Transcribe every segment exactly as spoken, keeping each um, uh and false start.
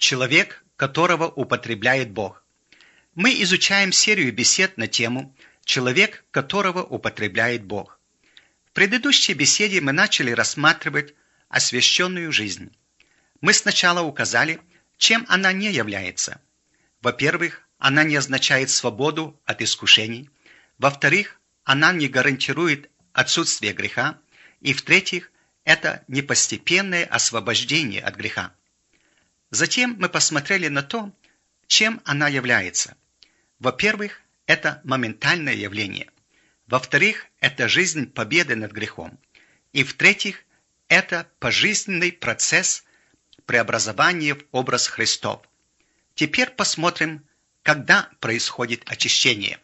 Человек, которого употребляет Бог. Мы изучаем серию бесед на тему «Человек, которого употребляет Бог». В предыдущей беседе мы начали рассматривать освященную жизнь. Мы сначала указали, чем она не является. Во-первых, она не означает свободу от искушений. Во-вторых, она не гарантирует отсутствие греха. И в-третьих, это не постепенное освобождение от греха. Затем мы посмотрели на то, чем она является. Во-первых, это моментальное явление. Во-вторых, это жизнь победы над грехом. И в-третьих, это пожизненный процесс преобразования в образ Христов. Теперь посмотрим, когда происходит очищение.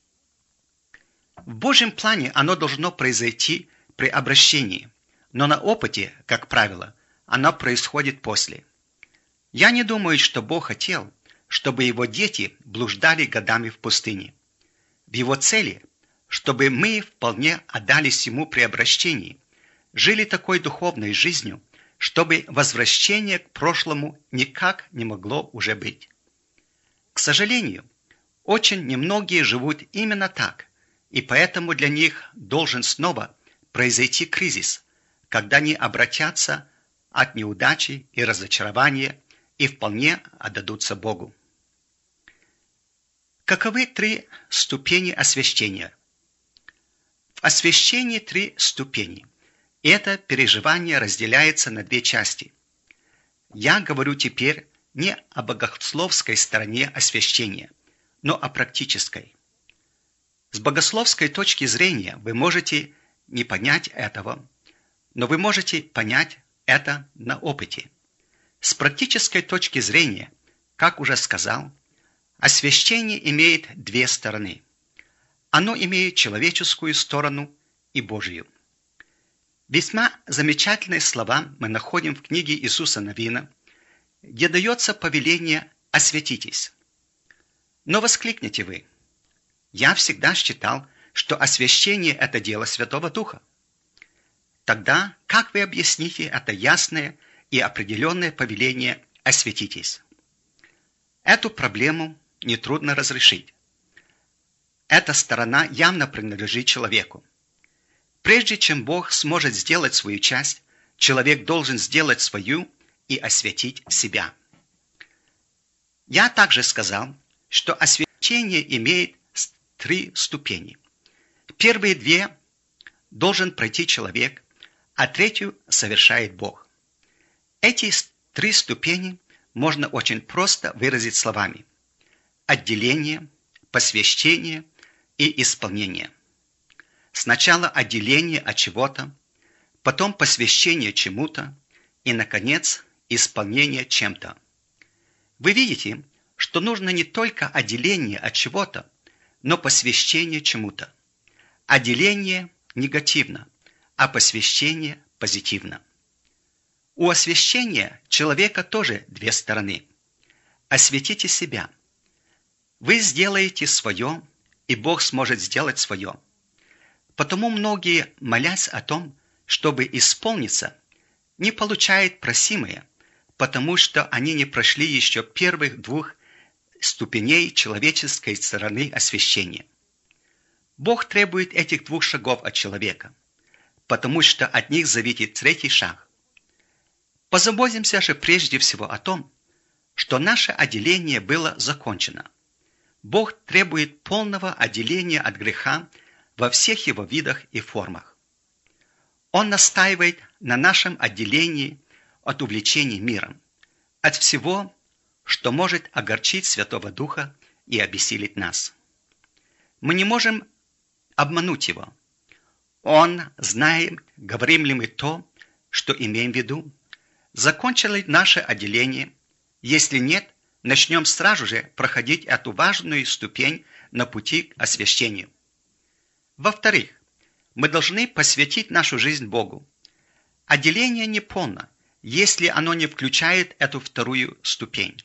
В Божьем плане оно должно произойти при обращении, но на опыте, как правило, оно происходит после. Я не думаю, что Бог хотел, чтобы его дети блуждали годами в пустыне. В его цели, чтобы мы вполне отдались ему при обращении, жили такой духовной жизнью, чтобы возвращение к прошлому никак не могло уже быть. К сожалению, очень немногие живут именно так, и поэтому для них должен снова произойти кризис, когда они обратятся от неудачи и разочарования и вполне отдадутся Богу. Каковы три ступени освящения? В освящении три ступени. Это переживание разделяется на две части. Я говорю теперь не о богословской стороне освящения, но о практической. С богословской точки зрения вы можете не понять этого, но вы можете понять это на опыте. С практической точки зрения, как уже сказал, освящение имеет две стороны. Оно имеет человеческую сторону и Божью. Весьма замечательные слова мы находим в книге Иисуса Навина, где дается повеление «освятитесь». Но воскликнете вы: «Я всегда считал, что освящение – это дело Святого Духа». Тогда как вы объясните это ясное и определенное повеление «освятитесь»? Эту проблему нетрудно разрешить. Эта сторона явно принадлежит человеку. Прежде чем Бог сможет сделать свою часть, человек должен сделать свою и освятить себя. Я также сказал, что освящение имеет три ступени. Первые две должен пройти человек, а третью совершает Бог. Эти три ступени можно очень просто выразить словами: отделение, посвящение и исполнение. Сначала отделение от чего-то, потом посвящение чему-то и, наконец, исполнение чем-то. Вы видите, что нужно не только отделение от чего-то, но посвящение чему-то. Отделение негативно, а посвящение позитивно. У освящения человека тоже две стороны. Осветите себя. Вы сделаете свое, и Бог сможет сделать свое. Потому многие, молясь о том, чтобы исполниться, не получают просимое, потому что они не прошли еще первых двух ступеней человеческой стороны освящения. Бог требует этих двух шагов от человека, потому что от них зависит третий шаг. Позаботимся же прежде всего о том, что наше отделение было закончено. Бог требует полного отделения от греха во всех его видах и формах. Он настаивает на нашем отделении от увлечений миром, от всего, что может огорчить Святого Духа и обессилить нас. Мы не можем обмануть его. Он знает, говорим ли мы то, что имеем в виду. Закончило ли наше отделение? Если нет, начнем сразу же проходить эту важную ступень на пути к освящению. Во-вторых, мы должны посвятить нашу жизнь Богу. Отделение не полно, если оно не включает эту вторую ступень.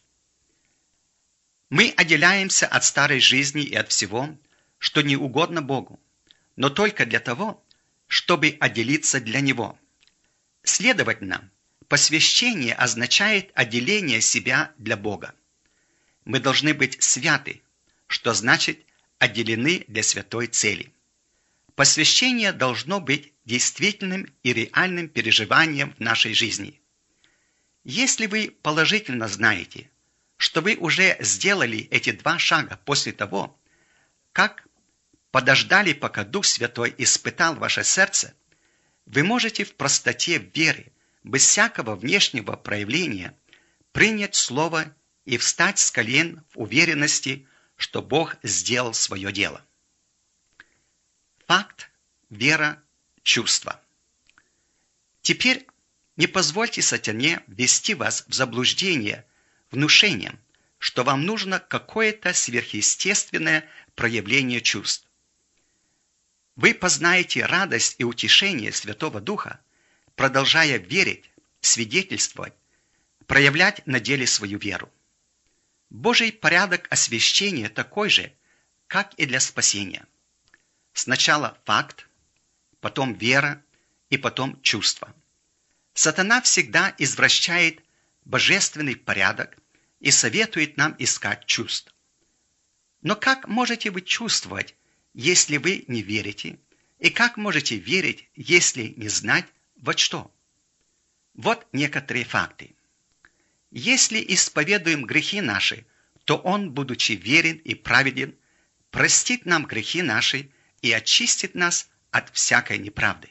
Мы отделяемся от старой жизни и от всего, что не угодно Богу, но только для того, чтобы отделиться для Него. Следовательно, Посвящение означает отделение себя для Бога. Мы должны быть святы, что значит отделены для святой цели. Посвящение должно быть действительным и реальным переживанием в нашей жизни. Если вы положительно знаете, что вы уже сделали эти два шага после того, как подождали, пока Дух Святой испытал ваше сердце, вы можете в простоте веры, без всякого внешнего проявления, принять Слово и встать с колен в уверенности, что Бог сделал свое дело. Факт, вера, чувство. Теперь не позвольте сатане ввести вас в заблуждение внушением, что вам нужно какое-то сверхъестественное проявление чувств. Вы познаете радость и утешение Святого Духа, продолжая верить, свидетельствовать, проявлять на деле свою веру. Божий порядок освящения такой же, как и для спасения. Сначала факт, потом вера и потом чувство. Сатана всегда извращает божественный порядок и советует нам искать чувств. Но как можете вы чувствовать, если вы не верите? И как можете верить, если не знать, во что? Вот некоторые факты. Если исповедуем грехи наши, то Он, будучи верен и праведен, простит нам грехи наши и очистит нас от всякой неправды.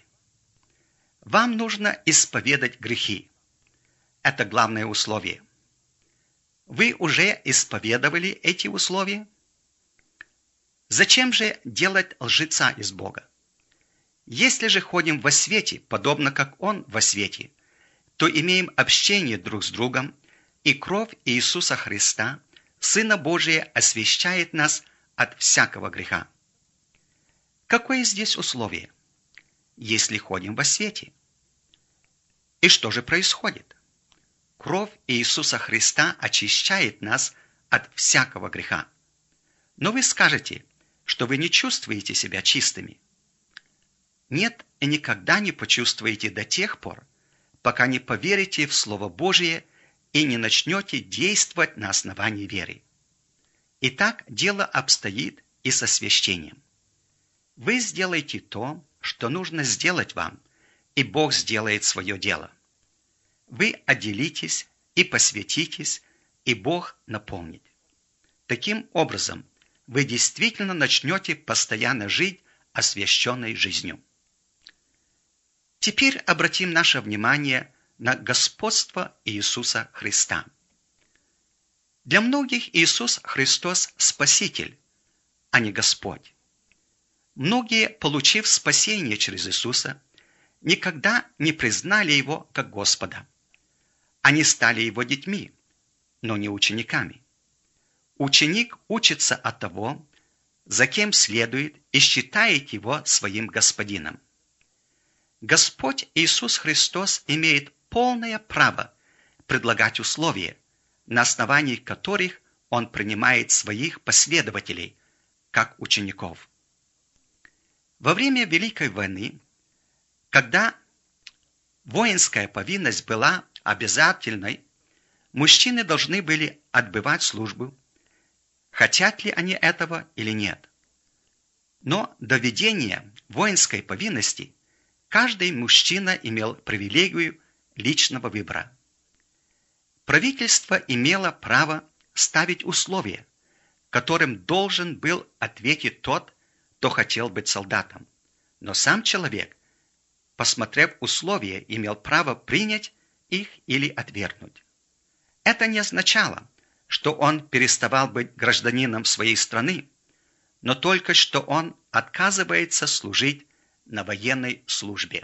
Вам нужно исповедать грехи. Это главное условие. Вы уже исповедовали эти условия? Зачем же делать лжеца из Бога? Если же ходим во свете, подобно как Он во свете, то имеем общение друг с другом, и кровь Иисуса Христа, Сына Божия, освящает нас от всякого греха. Какое здесь условие? Если ходим во свете. И что же происходит? Кровь Иисуса Христа очищает нас от всякого греха. Но вы скажете, что вы не чувствуете себя чистыми. Нет, и никогда не почувствуете до тех пор, пока не поверите в Слово Божие и не начнете действовать на основании веры. Итак, дело обстоит и со освящением. Вы сделаете то, что нужно сделать вам, и Бог сделает свое дело. Вы отделитесь и посвятитесь, и Бог наполнит. Таким образом, вы действительно начнете постоянно жить освященной жизнью. Теперь обратим наше внимание на господство Иисуса Христа. Для многих Иисус Христос – Спаситель, а не Господь. Многие, получив спасение через Иисуса, никогда не признали Его как Господа. Они стали Его детьми, но не учениками. Ученик учится от того, за кем следует, и считает Его своим Господином. Господь Иисус Христос имеет полное право предлагать условия, на основании которых Он принимает своих последователей, как учеников. Во время Великой войны, когда воинская повинность была обязательной, мужчины должны были отбывать службу, хотят ли они этого или нет. Но до введения воинской повинности каждый мужчина имел привилегию личного выбора. Правительство имело право ставить условия, которым должен был ответить тот, кто хотел быть солдатом. Но сам человек, посмотрев условия, имел право принять их или отвергнуть. Это не означало, что он переставал быть гражданином своей страны, но только что он отказывается служить на военной службе.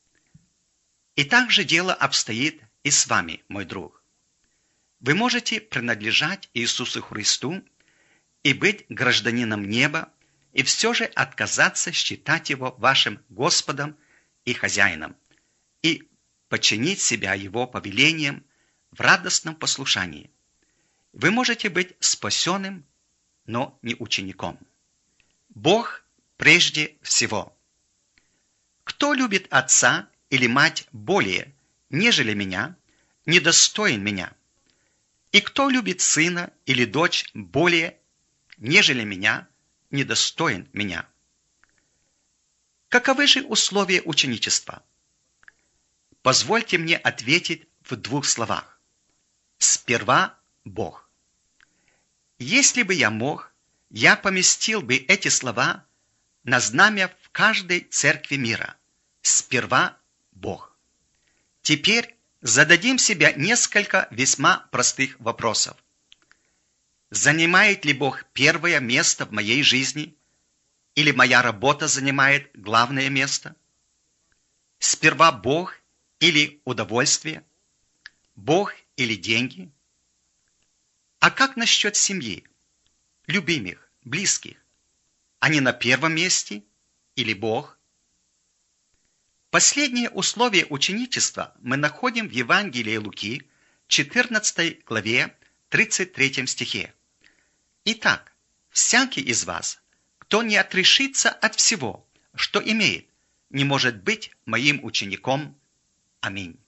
И так же дело обстоит и с вами, мой друг. Вы можете принадлежать Иисусу Христу и быть гражданином неба, и все же отказаться считать Его вашим Господом и Хозяином, и подчинить себя Его повелениям в радостном послушании. Вы можете быть спасенным, но не учеником. Бог прежде всего. Кто любит отца или мать более, нежели меня, недостоин меня. И кто любит сына или дочь более, нежели меня, недостоин меня. Каковы же условия ученичества? Позвольте мне ответить в двух словах. Сперва Бог. Если бы я мог, я поместил бы эти слова на знамя в каждой церкви мира. Сперва Бог. Теперь зададим себе несколько весьма простых вопросов. Занимает ли Бог первое место в моей жизни? Или моя работа занимает главное место? Сперва Бог или удовольствие? Бог или деньги? А как насчет семьи, любимых, близких? Они на первом месте или Бог? Последнее условие ученичества мы находим в Евангелии Луки, четырнадцатой главе, тридцать третьем стихе. Итак, всякий из вас, кто не отрешится от всего, что имеет, не может быть моим учеником. Аминь.